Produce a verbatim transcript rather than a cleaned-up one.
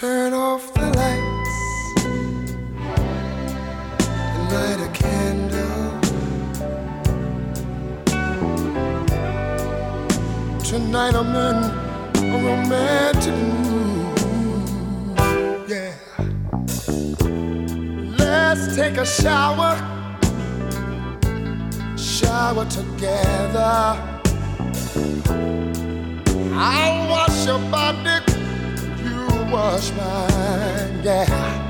Turn off the lights and light a candle. Tonight I'm in a romantic mood. Yeah. Let's take a shower, shower together. I'll wash your body, you wash mine, yeah.